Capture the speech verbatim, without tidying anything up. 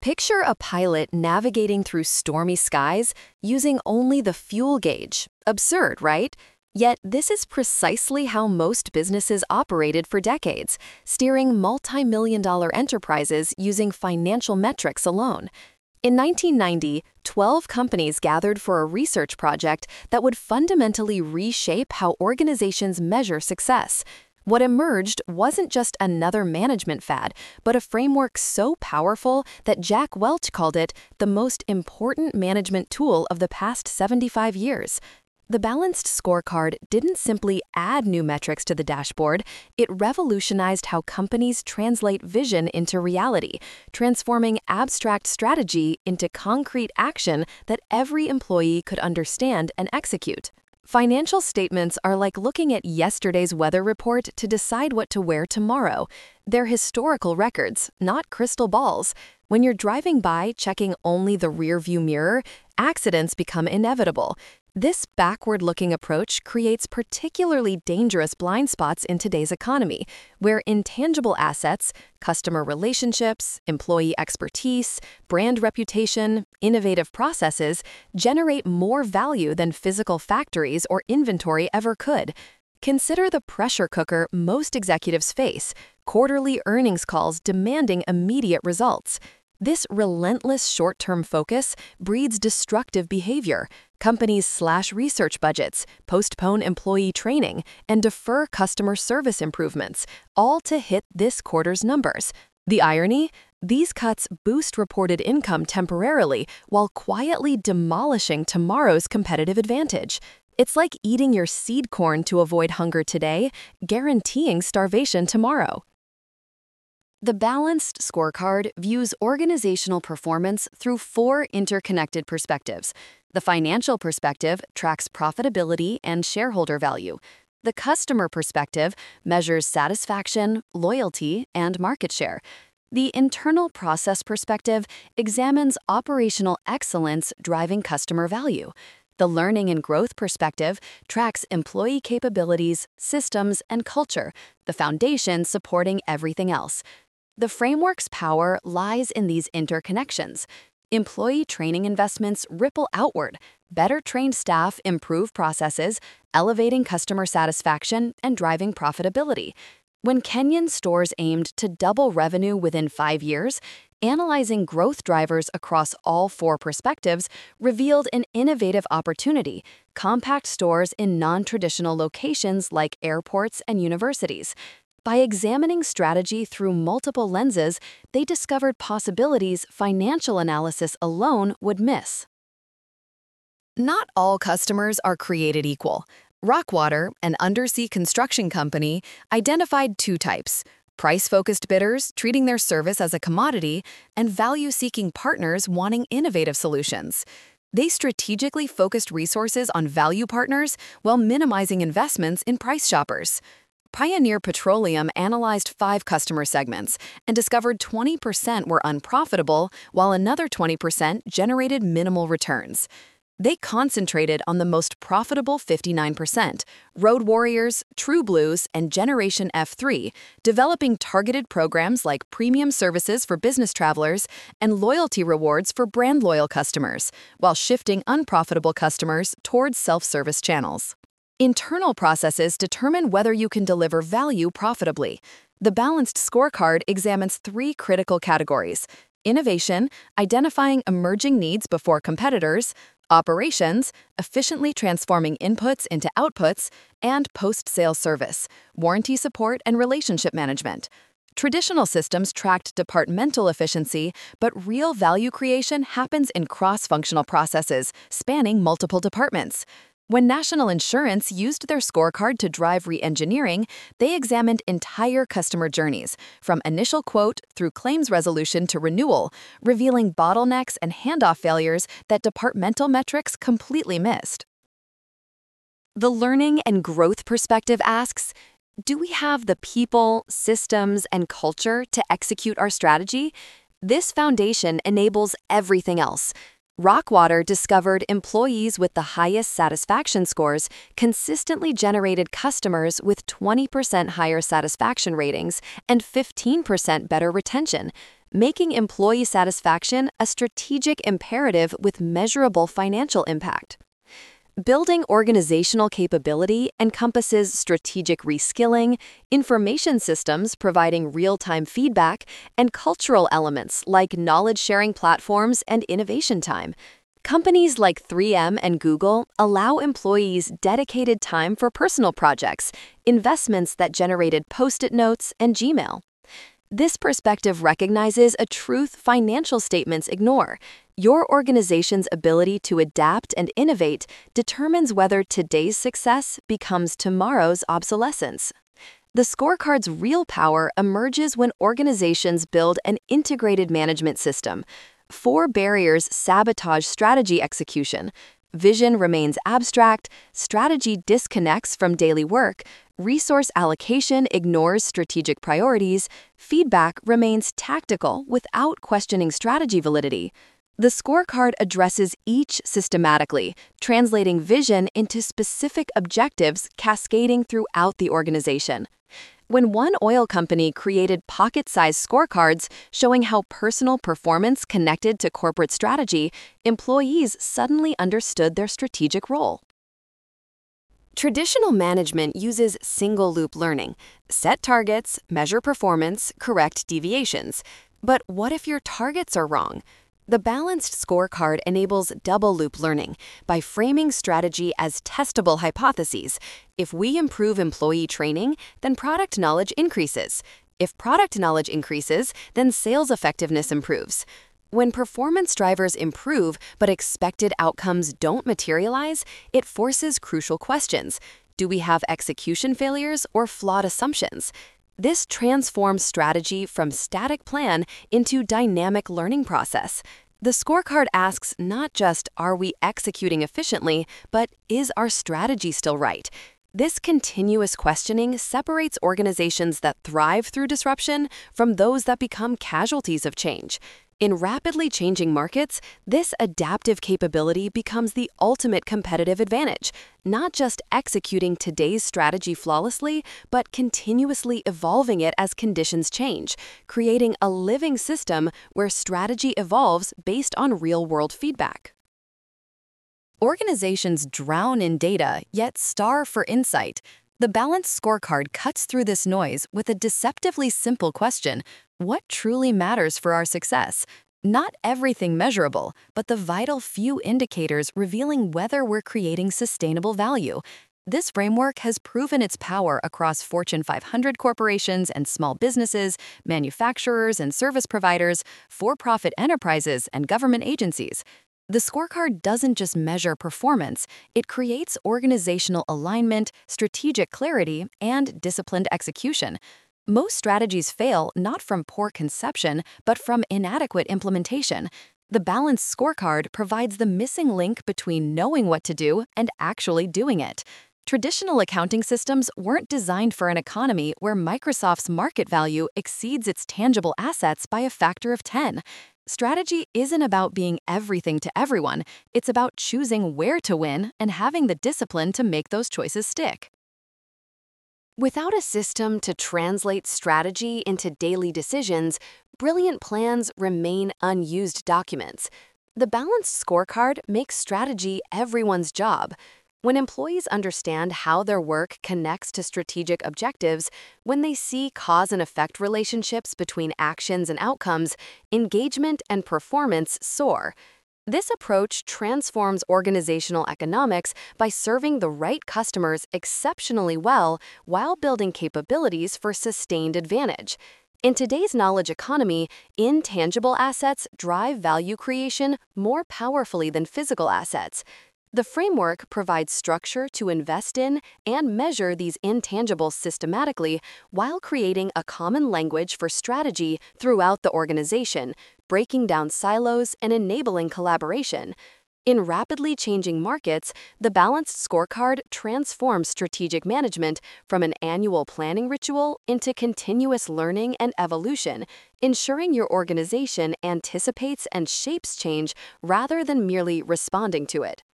Picture a pilot navigating through stormy skies using only the fuel gauge. Absurd, right? Yet this is precisely how most businesses operated for decades, steering multi-million dollar enterprises using financial metrics alone. In nineteen ninety, twelve companies gathered for a research project that would fundamentally reshape how organizations measure success. What emerged wasn't just another management fad, but a framework so powerful that Jack Welch called it the most important management tool of the past seventy-five years. The Balanced Scorecard didn't simply add new metrics to the dashboard, it revolutionized how companies translate vision into reality, transforming abstract strategy into concrete action that every employee could understand and execute. Financial statements are like looking at yesterday's weather report to decide what to wear tomorrow. They're historical records, not crystal balls. When you're driving by checking only the rearview mirror, accidents become inevitable. This backward-looking approach creates particularly dangerous blind spots in today's economy, where intangible assets, customer relationships, employee expertise, brand reputation, innovative processes generate more value than physical factories or inventory ever could. Consider the pressure cooker most executives face, quarterly earnings calls demanding immediate results. This relentless short-term focus breeds destructive behavior. Companies slash research budgets, postpone employee training, and defer customer service improvements, all to hit this quarter's numbers. The irony? These cuts boost reported income temporarily while quietly demolishing tomorrow's competitive advantage. It's like eating your seed corn to avoid hunger today, guaranteeing starvation tomorrow. The Balanced Scorecard views organizational performance through four interconnected perspectives. The financial perspective tracks profitability and shareholder value. The customer perspective measures satisfaction, loyalty, and market share. The internal process perspective examines operational excellence driving customer value. The learning and growth perspective tracks employee capabilities, systems, and culture, the foundation supporting everything else. The framework's power lies in these interconnections. Employee training investments ripple outward. Better trained staff improve processes, elevating customer satisfaction and driving profitability. When Kenyan stores aimed to double revenue within five years, analyzing growth drivers across all four perspectives revealed an innovative opportunity: compact stores in non-traditional locations like airports and universities. By examining strategy through multiple lenses, they discovered possibilities financial analysis alone would miss. Not all customers are created equal. Rockwater, an undersea construction company, identified two types: price-focused bidders treating their service as a commodity, and value-seeking partners wanting innovative solutions. They strategically focused resources on value partners while minimizing investments in price shoppers. Pioneer Petroleum analyzed five customer segments and discovered twenty percent were unprofitable, while another twenty percent generated minimal returns. They concentrated on the most profitable fifty-nine percent, Road Warriors, True Blues, and Generation F three, developing targeted programs like premium services for business travelers and loyalty rewards for brand-loyal customers, while shifting unprofitable customers towards self-service channels. Internal processes determine whether you can deliver value profitably. The Balanced Scorecard examines three critical categories: innovation, identifying emerging needs before competitors; operations, efficiently transforming inputs into outputs; and post-sale service, warranty support and relationship management. Traditional systems tracked departmental efficiency, but real value creation happens in cross-functional processes spanning multiple departments. When National Insurance used their scorecard to drive re-engineering, they examined entire customer journeys, from initial quote through claims resolution to renewal, revealing bottlenecks and handoff failures that departmental metrics completely missed. The learning and growth perspective asks, do we have the people, systems, and culture to execute our strategy? This foundation enables everything else. Rockwater discovered employees with the highest satisfaction scores consistently generated customers with twenty percent higher satisfaction ratings and fifteen percent better retention. making employee satisfaction a strategic imperative with measurable financial impact. Building organizational capability encompasses strategic reskilling, information systems providing real-time feedback, and cultural elements like knowledge-sharing platforms and innovation time. Companies like three M and Google allow employees dedicated time for personal projects, investments that generated Post-it notes and Gmail. This perspective recognizes a truth financial statements ignore. Your organization's ability to adapt and innovate determines whether today's success becomes tomorrow's obsolescence. The scorecard's real power emerges when organizations build an integrated management system. Four barriers sabotage strategy execution. Vision remains abstract, strategy disconnects from daily work, resource allocation ignores strategic priorities, feedback remains tactical without questioning strategy validity. The scorecard addresses each systematically, translating vision into specific objectives cascading throughout the organization. When one oil company created pocket-sized scorecards showing how personal performance connected to corporate strategy, employees suddenly understood their strategic role. Traditional management uses single-loop learning. Set targets, measure performance, correct deviations. But what if your targets are wrong? The balanced scorecard enables double-loop learning by framing strategy as testable hypotheses. If we improve employee training, then product knowledge increases. If product knowledge increases, then sales effectiveness improves. When performance drivers improve but expected outcomes don't materialize, it forces crucial questions. Do we have execution failures or flawed assumptions? This transforms strategy from static plan into dynamic learning process. The scorecard asks not just, are we executing efficiently, but is our strategy still right? This continuous questioning separates organizations that thrive through disruption from those that become casualties of change. In rapidly changing markets, this adaptive capability becomes the ultimate competitive advantage, not just executing today's strategy flawlessly, but continuously evolving it as conditions change, creating a living system where strategy evolves based on real-world feedback. Organizations drown in data, yet starve for insight. The balanced scorecard cuts through this noise with a deceptively simple question: what truly matters for our success? Not everything measurable, but the vital few indicators revealing whether we're creating sustainable value. This framework has proven its power across Fortune five hundred corporations and small businesses, manufacturers and service providers, for-profit enterprises, and government agencies. The scorecard doesn't just measure performance, it creates organizational alignment, strategic clarity, and disciplined execution. Most strategies fail not from poor conception, but from inadequate implementation. The balanced scorecard provides the missing link between knowing what to do and actually doing it. Traditional accounting systems weren't designed for an economy where Microsoft's market value exceeds its tangible assets by a factor of ten. Strategy isn't about being everything to everyone, it's about choosing where to win and having the discipline to make those choices stick. Without a system to translate strategy into daily decisions, brilliant plans remain unused documents. The balanced scorecard makes strategy everyone's job. When employees understand how their work connects to strategic objectives, when they see cause and effect relationships between actions and outcomes, engagement and performance soar. This approach transforms organizational economics by serving the right customers exceptionally well while building capabilities for sustained advantage. In today's knowledge economy, intangible assets drive value creation more powerfully than physical assets. The framework provides structure to invest in and measure these intangibles systematically while creating a common language for strategy throughout the organization, breaking down silos and enabling collaboration. In rapidly changing markets, the balanced scorecard transforms strategic management from an annual planning ritual into continuous learning and evolution, ensuring your organization anticipates and shapes change rather than merely responding to it.